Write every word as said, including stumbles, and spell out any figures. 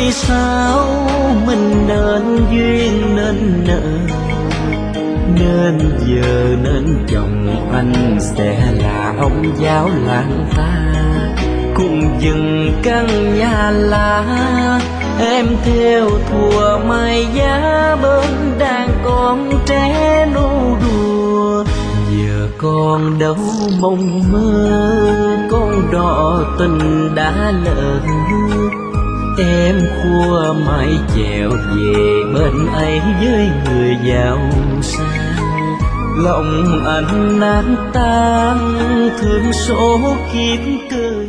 hay sao mình nên duyên nên nợ, nên giờ nên chồng anh sẽ là ông giáo làng ta. Cùng dừng căn nhà lá em theo thùa mai giá bên đàn con trẻ nô đùa. Giờ con đâu mong mơ, con đò tình đã lỡ. Em khua mái chèo về bên ấy với người giàu sang. Lòng anh nát tan thương số kiếp cơ.